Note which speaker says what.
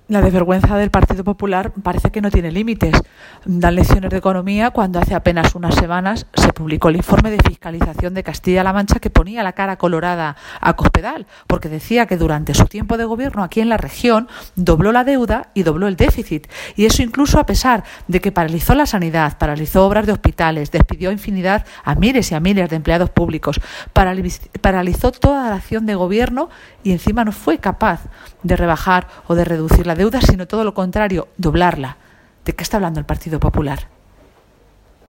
Speaker 1: La desvergüenza del Partido Popular parece que no tiene límites. Dan lecciones de economía cuando hace apenas unas semanas se publicó el informe de fiscalización de Castilla-La Mancha que ponía la cara colorada a Cospedal, porque decía que durante su tiempo de gobierno aquí en la región dobló la deuda y dobló el déficit. Y eso incluso a pesar de que paralizó la sanidad, paralizó obras de hospitales, despidió infinidad a miles y a miles de empleados públicos, paralizó toda la acción de gobierno y encima no fue capaz de rebajar o de reducir la deuda, sino todo lo contrario, doblarla. ¿De qué está hablando el Partido Popular?